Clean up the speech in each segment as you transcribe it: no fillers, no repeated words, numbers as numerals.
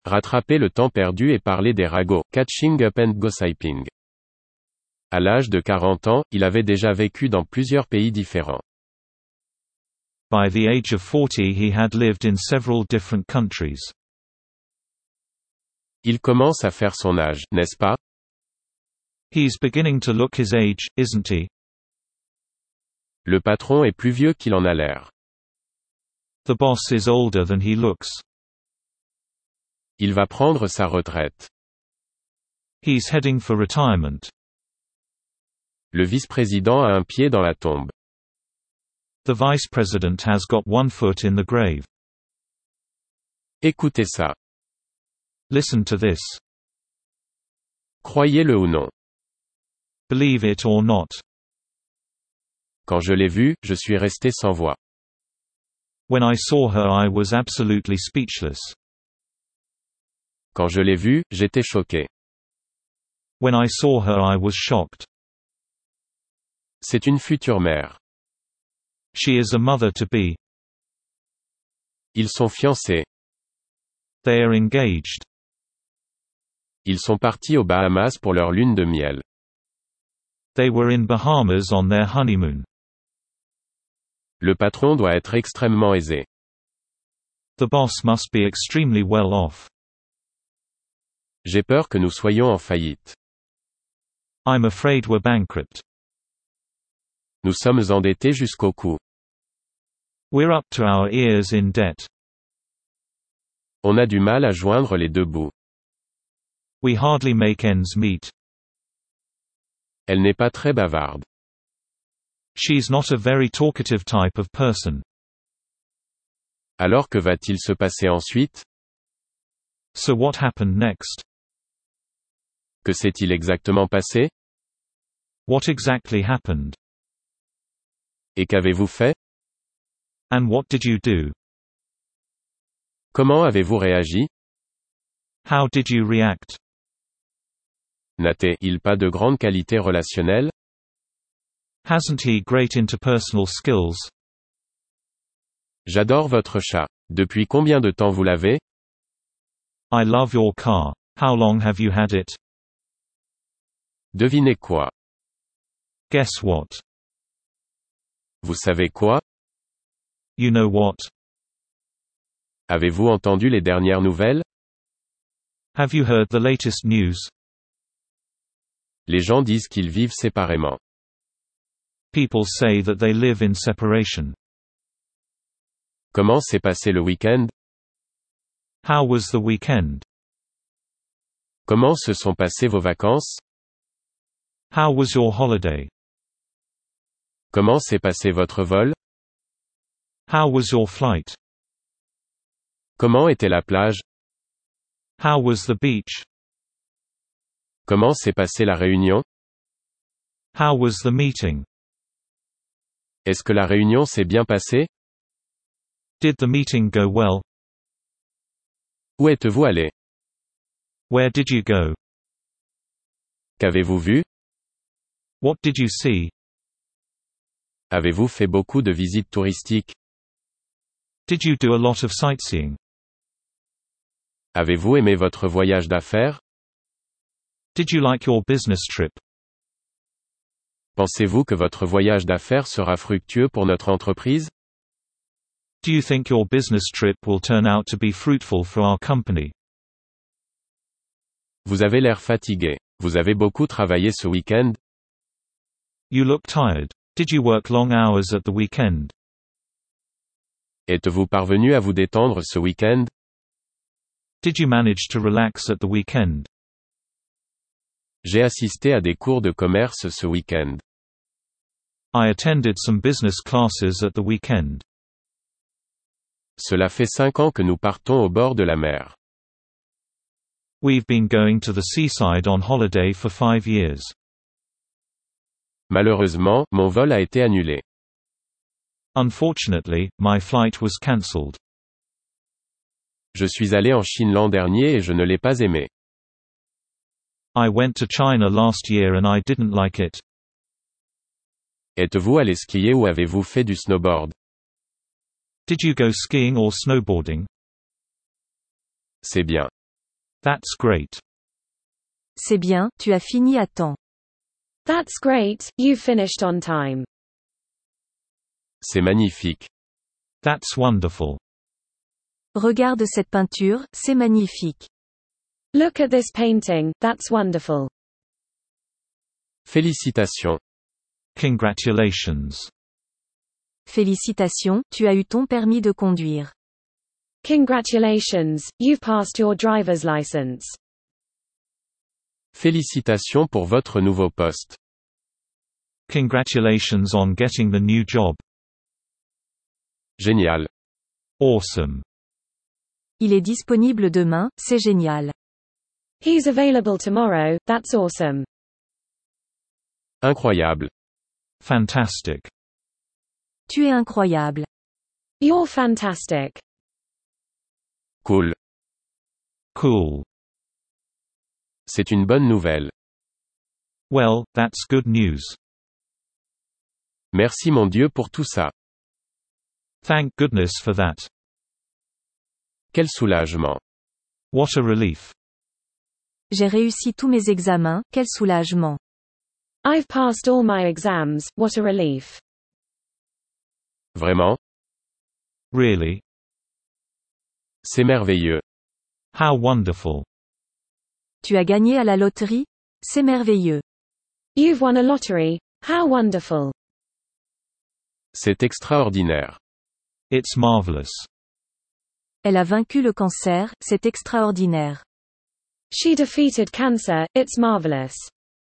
rattraper le temps perdu et parler des ragots, catching up and gossiping. À l'âge de 40 ans, il avait déjà vécu dans plusieurs pays différents. By the age of 40 he had lived in several different countries. Il commence à faire son âge, n'est-ce pas? He's beginning to look his age, isn't he? Le patron est plus vieux qu'il en a l'air. The boss is older than he looks. Il va prendre sa retraite. He's heading for retirement. Le vice-président a un pied dans la tombe. The vice president has got one foot in the grave. Écoutez ça. Listen to this. Croyez-le ou non. Believe it or not. Quand je l'ai vue, je suis resté sans voix. When I saw her I was absolutely speechless. Quand je l'ai vue, j'étais choqué. When I saw her I was shocked. C'est une future mère. She is a mother-to-be. Ils sont fiancés. They are engaged. Ils sont partis aux Bahamas pour leur lune de miel. They were in Bahamas on their honeymoon. Le patron doit être extrêmement aisé. The boss must be extremely well off. J'ai peur que nous soyons en faillite. I'm afraid we're bankrupt. Nous sommes endettés jusqu'au cou. We're up to our ears in debt. On a du mal à joindre les deux bouts. We hardly make ends meet. Elle n'est pas très bavarde. She's not a very talkative type of person. Alors que va-t-il se passer ensuite? So what happened next? Que s'est-il exactement passé? What exactly happened? Et qu'avez-vous fait? And what did you do? Comment avez-vous réagi? How did you react? N'a-t-il pas de grande qualité relationnelle? Hasn't he great interpersonal skills? J'adore votre chat. Depuis combien de temps vous l'avez? I love your car. How long have you had it? Devinez quoi? Guess what? Vous savez quoi? You know what? Avez-vous entendu les dernières nouvelles? Have you heard the latest news? Les gens disent qu'ils vivent séparément. People say that they live in separation. Comment s'est passé le week-end? How was the weekend? Comment se sont passées vos vacances? How was your holiday? Comment s'est passé votre vol? How was your flight? Comment était la plage? How was the beach? Comment s'est passée la réunion? How was the meeting? Est-ce que la réunion s'est bien passée? Did the meeting go well? Où êtes-vous allé? Where did you go? Qu'avez-vous vu? What did you see? Avez-vous fait beaucoup de visites touristiques? Did you do a lot of sightseeing? Avez-vous aimé votre voyage d'affaires? Did you like your business trip? Pensez-vous que votre voyage d'affaires sera fructueux pour notre entreprise? Do you think your business trip will turn out to be fruitful for our company? Vous avez l'air fatigué. Vous avez beaucoup travaillé ce week-end? You look tired. Did you work long hours at the weekend? Êtes-vous parvenu à vous détendre ce week-end? Did you manage to relax at the weekend? J'ai assisté à des cours de commerce ce week-end. I attended some business classes at the weekend. Cela fait 5 ans que nous partons au bord de la mer. We've been going to the seaside on holiday for 5 years. Malheureusement, mon vol a été annulé. Unfortunately, my flight was cancelled. Je suis allé en Chine l'an dernier et je ne l'ai pas aimé. I went to China last year and I didn't like it. Êtes-vous allé skier ou avez-vous fait du snowboard? Did you go skiing or snowboarding? C'est bien. That's great. C'est bien, tu as fini à temps. That's great, you finished on time. C'est magnifique. That's wonderful. Regarde cette peinture, c'est magnifique. Look at this painting, that's wonderful. Félicitations. Congratulations. Félicitations, tu as eu ton permis de conduire. Congratulations, you've passed your driver's license. Félicitations pour votre nouveau poste. Congratulations on getting the new job. Génial. Awesome. Il est disponible demain, c'est génial. He's available tomorrow, that's awesome. Incroyable. Fantastic. Tu es incroyable. You're fantastic. Cool. Cool. C'est une bonne nouvelle. Well, that's good news. Merci mon Dieu pour tout ça. Thank goodness for that. Quel soulagement. What a relief. J'ai réussi tous mes examens, quel soulagement. I've passed all my exams, what a relief. Vraiment? Really? C'est merveilleux. How wonderful. Tu as gagné à la loterie? C'est merveilleux. You've won a lottery, how wonderful. C'est extraordinaire. It's marvelous. Elle a vaincu le cancer, c'est extraordinaire. She defeated cancer, it's marvelous.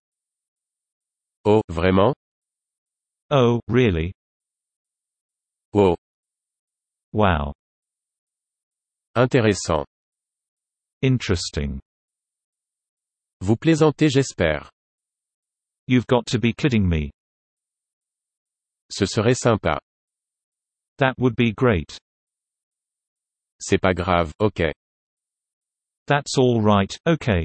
Oh, vraiment? Oh, really? Oh, Wow. intéressant. Interesting. Vous plaisantez, j'espère. You've got to be kidding me. Ce serait sympa. That would be great. C'est pas grave, ok. That's all right, okay.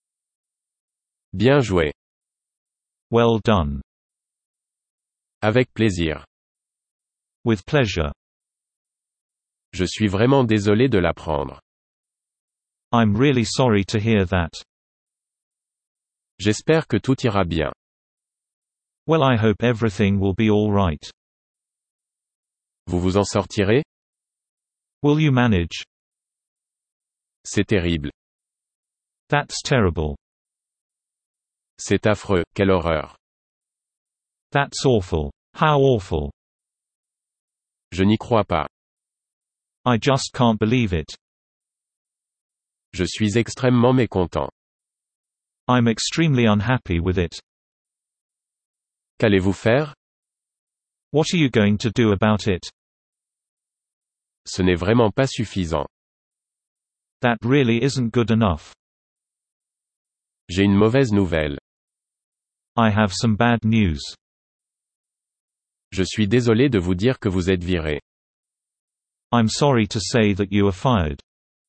Bien joué. Well done. Avec plaisir. With pleasure. Je suis vraiment désolé de l'apprendre. I'm really sorry to hear that. J'espère que tout ira bien. Well, I hope everything will be all right. Vous vous en sortirez? Will you manage? C'est terrible. That's terrible. C'est affreux, quelle horreur. That's awful. How awful. Je n'y crois pas. I just can't believe it. Je suis extrêmement mécontent. I'm extremely unhappy with it. Qu'allez-vous faire? What are you going to do about it? Ce n'est vraiment pas suffisant. That really isn't good enough. J'ai une mauvaise nouvelle. I have some bad news. Je suis désolé de vous dire que vous êtes viré. I'm sorry to say that you are fired.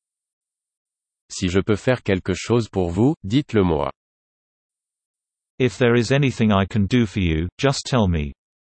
Si je peux faire quelque chose pour vous, dites-le moi. If there is anything I can do for you, just tell me.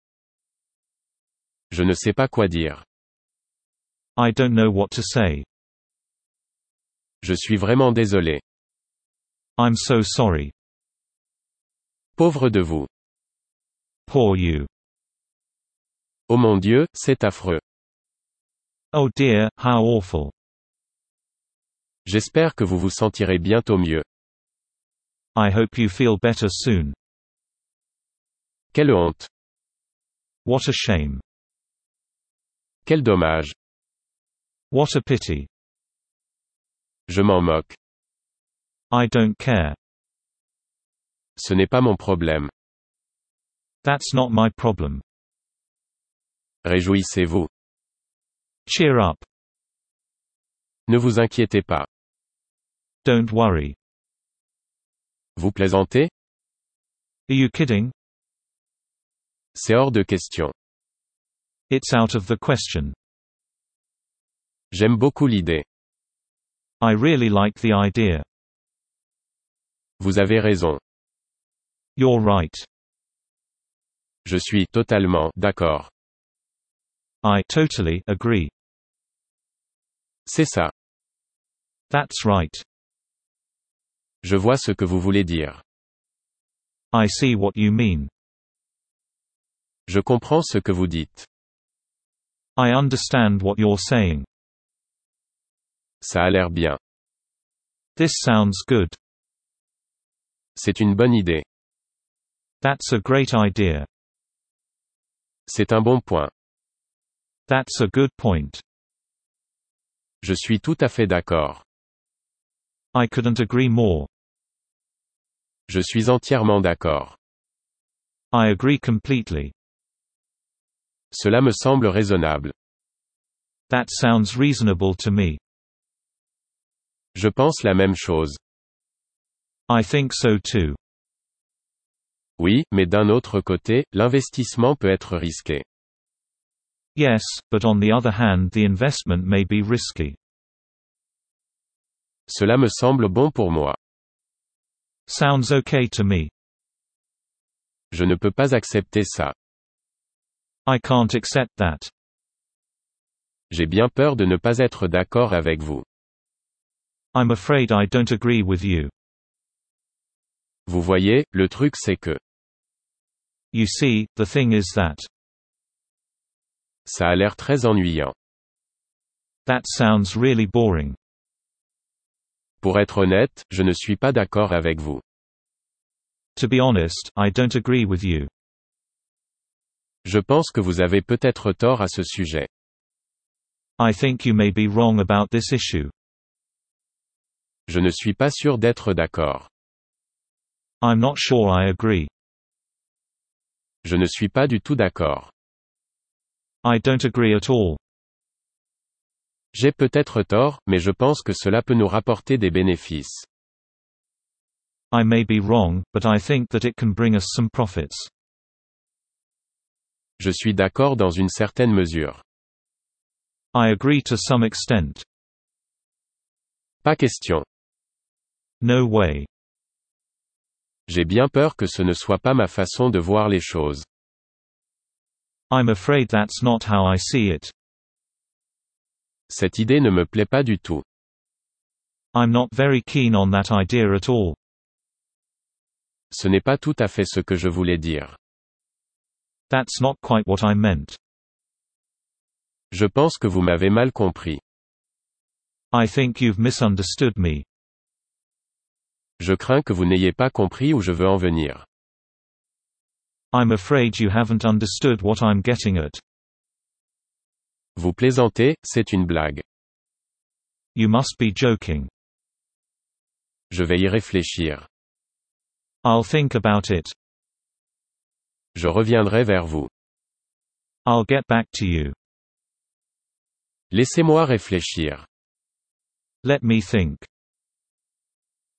Je ne sais pas quoi dire. I don't know what to say. Je suis vraiment désolé. I'm so sorry. Pauvre de vous. Poor you. Oh mon Dieu, c'est affreux. Oh dear, how awful. J'espère que vous vous sentirez bientôt mieux. I hope you feel better soon. Quelle honte. What a shame. Quel dommage. What a pity. Je m'en moque. I don't care. Ce n'est pas mon problème. That's not my problem. Réjouissez-vous. Cheer up. Ne vous inquiétez pas. Don't worry. Vous plaisantez? Are you kidding? C'est hors de question. It's out of the question. J'aime beaucoup l'idée. I really like the idea. Vous avez raison. You're right. Je suis totalement d'accord. I totally agree. C'est ça. That's right. Je vois ce que vous voulez dire. I see what you mean. Je comprends ce que vous dites. I understand what you're saying. Ça a l'air bien. This sounds good. C'est une bonne idée. That's a great idea. C'est un bon point. That's a good point. Je suis tout à fait d'accord. I couldn't agree more. Je suis entièrement d'accord. I agree completely. Cela me semble raisonnable. That sounds reasonable to me. Je pense la même chose. I think so too. Oui, mais d'un autre côté, l'investissement peut être risqué. Yes, but on the other hand the investment may be risky. Cela me semble bon pour moi. Sounds okay to me. Je ne peux pas accepter ça. I can't accept that. J'ai bien peur de ne pas être d'accord avec vous. I'm afraid I don't agree with you. Vous voyez, le truc c'est que You see, the thing is that. ça a l'air très ennuyant. That sounds really boring. Pour être honnête, je ne suis pas d'accord avec vous. To be honest, I don't agree with you. Je pense que vous avez peut-être tort à ce sujet. I think you may be wrong about this issue. Je ne suis pas sûr d'être d'accord. I'm not sure I agree. Je ne suis pas du tout d'accord. I don't agree at all. J'ai peut-être tort, mais je pense que cela peut nous rapporter des bénéfices. I may be wrong, but I think that it can bring us some profits. Je suis d'accord dans une certaine mesure. I agree to some extent. Pas question. No way. J'ai bien peur que ce ne soit pas ma façon de voir les choses. I'm afraid that's not how I see it. Cette idée ne me plaît pas du tout. I'm not very keen on that idea at all. Ce n'est pas tout à fait ce que je voulais dire. That's not quite what I meant. Je pense que vous m'avez mal compris. I think you've misunderstood me. Je crains que vous n'ayez pas compris où je veux en venir. I'm afraid you haven't understood what I'm getting at. Vous plaisantez, c'est une blague. You must be joking. Je vais y réfléchir. I'll think about it. Je reviendrai vers vous. I'll get back to you. Laissez-moi réfléchir. Let me think.